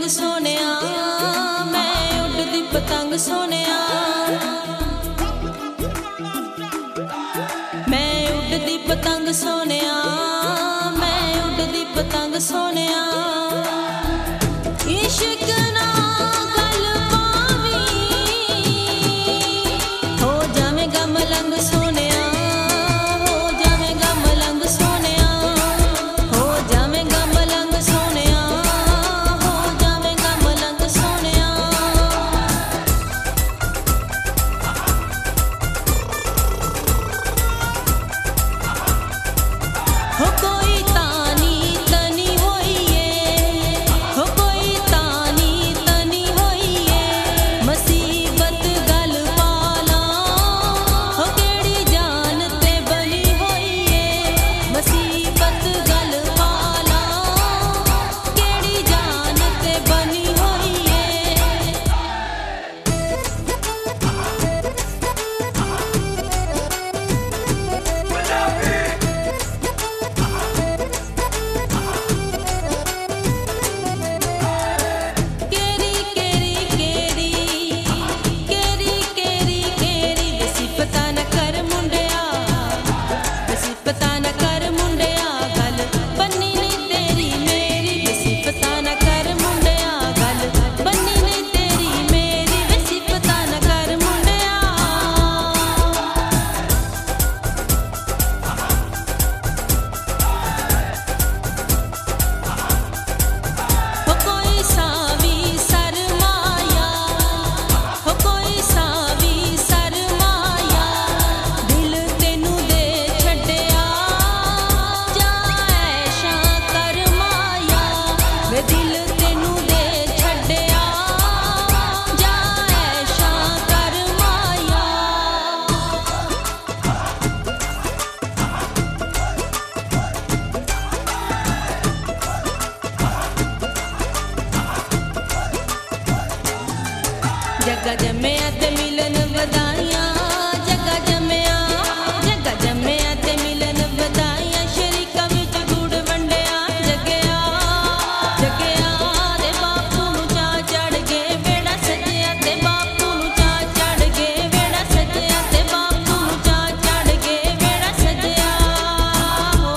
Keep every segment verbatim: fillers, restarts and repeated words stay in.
सोनिया, मैं उड़दी पतंग सोनिया, मैं उड़दी पतंग सोनिया, मैं उड़दी पतंग सोनिया। इश्क ना गल पावी, हो जावेगा मलंग सोनिया, हो जावेगा मलंग सोनिया, हो जावेगा मलंग सोनिया, हो जावेगा मलंग सोनिया। हो कोई तानी तनी होइए, हो कोई तानी तनी होइए, मुसीबत गल पाला, हो केड़ी जान ते बनी होइए, मुसीबत गल पाला, केड़ी जान ते बनी होइए। केरी केरी केरी केरी केरी केरी वसीफता न कर मुंडिया, वसीफता न कर मुंडिया, गल बन्नी नहीं तेरी मेरी, वसीफता न कर मुंडिया, गल बन्नी नहीं तेरी मेरी, वसीफता न कर मुंडिया। हो कोई सावी सरमाया, हो कोई सावी सरमाया, दिल तेनू दे छड्डिया, जा ऐशा कर माया, वे दिल तेनू दे छड्डिया, जा ऐशा कर माया। जगा जम्मिया ते मिलन वधाइयां, जगा जम्मिया, जगा जम्मिया ते मिलन वधाइयां, शरीका विच गुड़ वंडिया, जगिया जगिया ते बापू नू चा चढ़ के बेड़ा सजिया, ते बापू नू चा चढ़ के बेड़ा सजिया, ते बापू नू चा चढ़ के बेड़ा सजिया। हो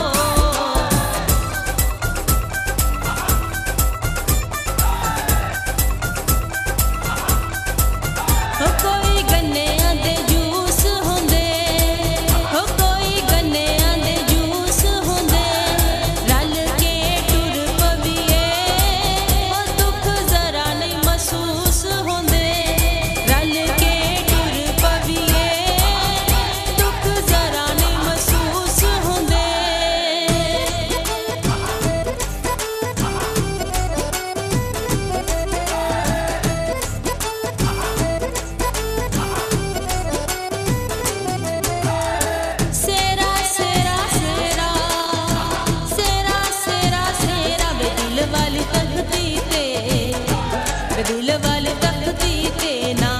हो कोई गन्नियां दे जूस हुंदे, हो कोई गन्नियां दे जूस हुंदे, रल के टुर पवीए, ओ दुख जरा नहीं महसूस हुंदे, रल के टुर पवीए, दुख जरा नहीं महसूस हुंदे। सेरा सेरा सेरा सेरा सेरा सेरा वे दिल वाली तख्ती ते, वे दिल वाली तख्ती ते ना